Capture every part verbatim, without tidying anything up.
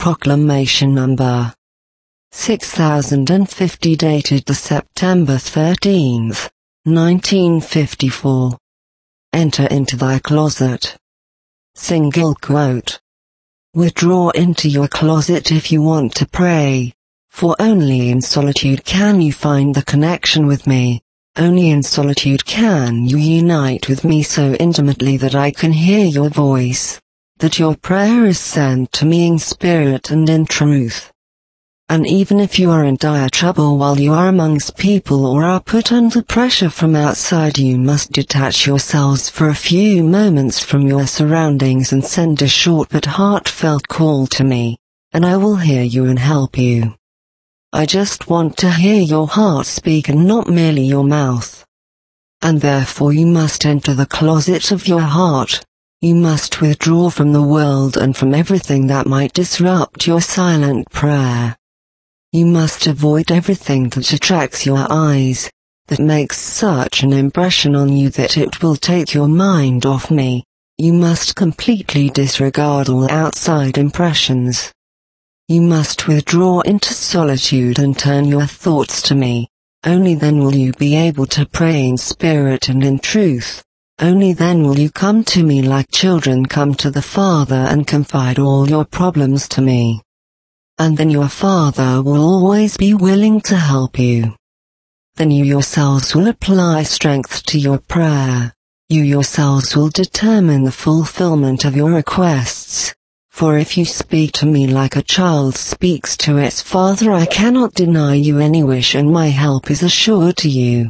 Proclamation number six thousand fifty dated the September thirteenth, nineteen fifty-four. Enter into thy closet. Single quote. Withdraw into your closet if you want to pray, for only in solitude can you find the connection with me. Only in solitude can you unite with me so intimately that I can hear your voice, that your prayer is sent to me in spirit and in truth. And even if you are in dire trouble while you are amongst people or are put under pressure from outside, you must detach yourselves for a few moments from your surroundings and send a short but heartfelt call to me, and I will hear you and help you. I just want to hear your heart speak and not merely your mouth. And therefore you must enter the closet of your heart. You must withdraw from the world and from everything that might disrupt your silent prayer. You must avoid everything that attracts your eyes, that makes such an impression on you that it will take your mind off me. You must completely disregard all outside impressions. You must withdraw into solitude and turn your thoughts to me. Only then will you be able to pray in spirit and in truth. Only then will you come to me like children come to the Father and confide all your problems to me. And then your Father will always be willing to help you. Then you yourselves will apply strength to your prayer. You yourselves will determine the fulfillment of your requests. For if you speak to me like a child speaks to its father, I cannot deny you any wish, and my help is assured to you.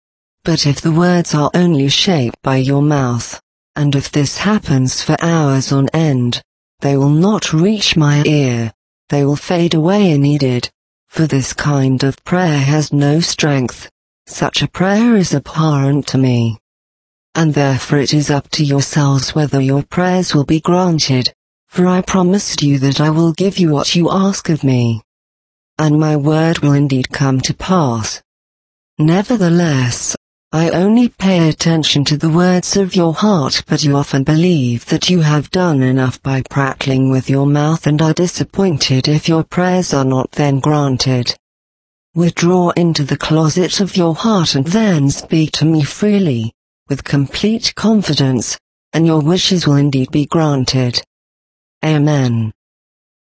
But if the words are only shaped by your mouth, and if this happens for hours on end, they will not reach my ear, they will fade away unneeded, for this kind of prayer has no strength. Such a prayer is abhorrent to me. And therefore it is up to yourselves whether your prayers will be granted. For I promised you that I will give you what you ask of me. And my word will indeed come to pass. Nevertheless, I only pay attention to the words of your heart, but you often believe that you have done enough by prattling with your mouth and are disappointed if your prayers are not then granted. Withdraw into the closet of your heart and then speak to me freely, with complete confidence, and your wishes will indeed be granted. Amen.